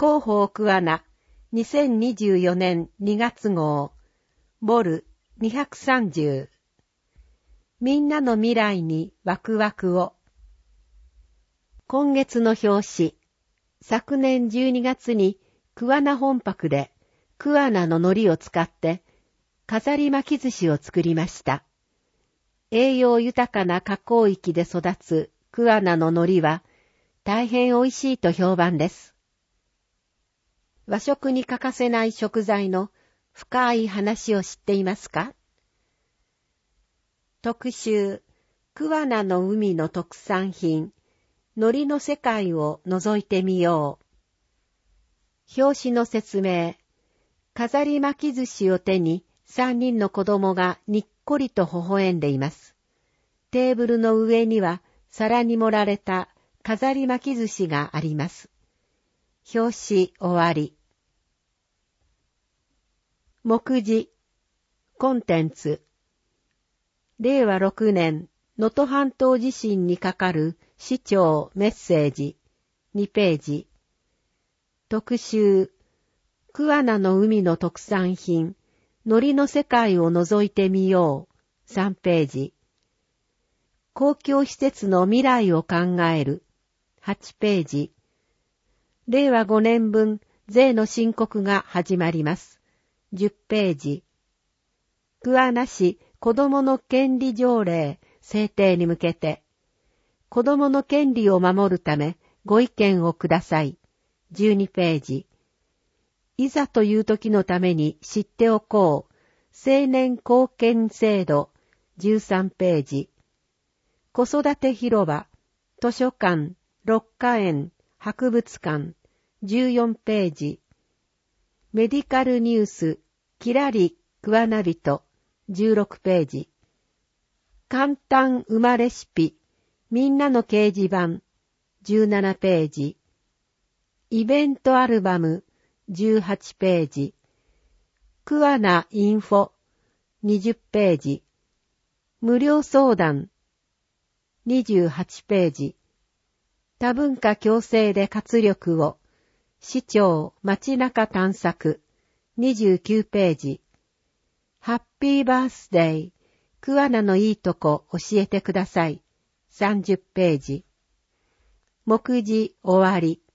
広報桑名2024年2月号ボル230みんなの未来にワクワクを。今月の表紙、昨年12月に桑名本泊で桑名の海苔を使って飾り巻き寿司を作りました。栄養豊かな河口域で育つ桑名の海苔は大変美味しいと評判です。和食に欠かせない食材の深い話を知っていますか？特集、桑名の海の特産品、海苔の世界を覗いてみよう。表紙の説明、飾り巻き寿司を手に3人の子供がにっこりと微笑んでいます。テーブルの上には皿に盛られた飾り巻き寿司があります。表紙終わり。目次、コンテンツ。令和6年、能登半島地震にかかる市長メッセージ、2ページ。特集、桑名の海の特産品、海苔の世界を覗いてみよう、3ページ。公共施設の未来を考える、8ページ。令和5年分、税の申告が始まります。10ページ。桑名市子どもの権利条例制定に向けて、子どもの権利を守るためご意見をください。12ページ。いざという時のために知っておこう。青年貢献制度。13ページ。子育て広場。図書館。六花園。博物館。14ページ。メディカルニュース。きらり桑名人。16ページ。簡単馬レシピ。みんなの掲示板。17ページ。イベントアルバム。18ページ。桑名インフォ。20ページ。無料相談。28ページ。多文化共生で活力を。市長街中探索。29ページ。ハッピーバースデー。桑名のいいとこ教えてください。30ページ。目次終わり。